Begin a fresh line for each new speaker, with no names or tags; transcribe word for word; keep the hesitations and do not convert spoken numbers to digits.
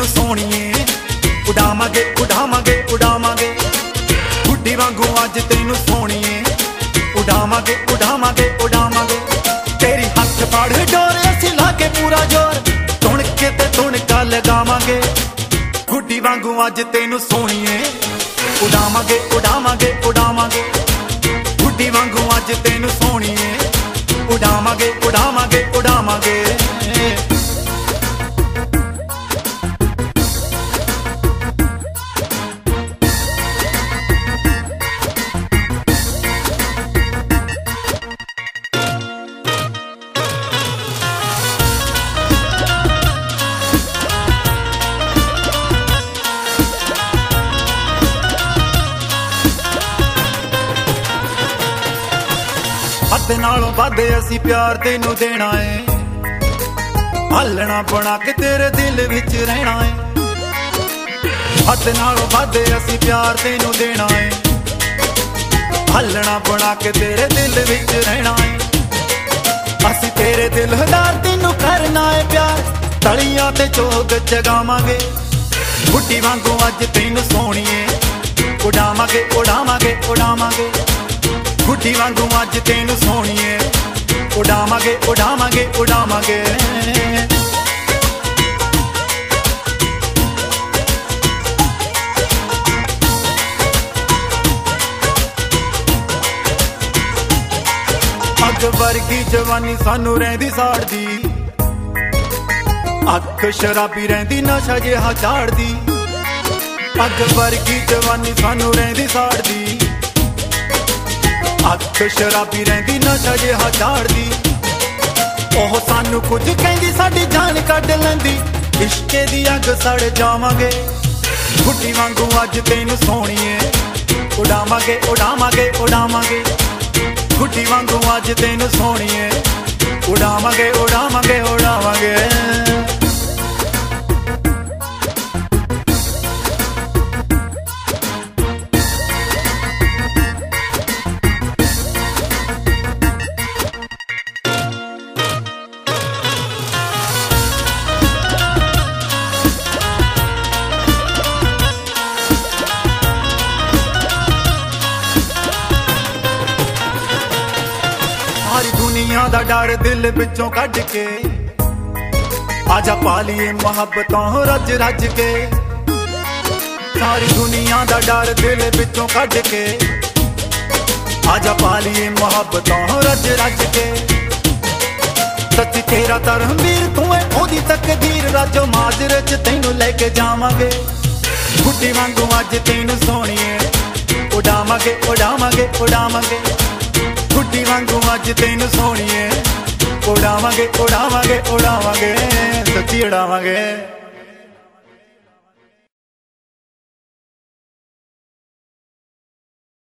सोहणीए उड़ावांगे उड़ावांगे उड़ावांगे गुड्डी वांगू अज तैनू सोहणीए उड़ावांगे उड़ावांगे उड़ावांगे तेरी हथ फाड़ डोर असीं ला के पूरा जोर तुण के ते तुणका लगावांगे गुड्डी वांगू अज तैनू सोहणीए उड़ावांगे उड़ावांगे उड़ावांगे गुड्डी वांगू अज तैनू सोहणीए उड़ावांगे उड़ावांगे उड़ावांगे हद नालों वध असी प्यार तेनू देना है हलना बना के तेरे दिल विच रहना है हद नालों वध असी प्यार तेनू देना है हलना बना के तेरे दिल विच रहना है असी तेरे दिलदार तेनू करना है प्यार तलियां ते चोग जगावांगे गुड्डी वांगू अज तैनू सोहणीए उड़ावांगे उड़ावांगे उड़ावांगे गुड्डी वांगू अज तैनू सोहणीए उड़ावांगे उड़ावांगे उड़ावांगे अग वर्गी जवानी सानू रहिंदी साड़दी अख शराबी रहिंदी नशा जिहा चाड़दी अग वर्गी जवानी सानू रहिंदी साड़दी अख शराबी रहिंदी नशा जिहा चाड़दी ओह सानू कुछ कहंदी साडी जान कढ लैंदी इश्के दी अग सड़ जावांगे गुड्डी वांगू अज तैनू सोहणीए उड़ावांगे उड़ावांगे उड़ावांगे गुड्डी वांगू अज तैनू सोहणीए उड़ावांगे उड़ावांगे उड़ावांगे सारी दुनिया दा डर दिल विचों कढ के आजा पालीए मुहब्बतों रज रज के सारी दुनिया दा डर दिल विचों कढ के आजा पालीए मुहब्बतों रज रज के सच्ची तेरा धर्मवीर तू है ओदी तकदीर राजो माजरे च तैनू लेके जावांगे गुड्डी वांगू अज तैनू सोहणीए उड़ावांगे उड़ावांगे उड़ावांगे गुड्डी वांगू अज तैनू सोहणीए उड़ावांगे उड़ावांगे उड़ावांगे सच्ची उड़ावांगे।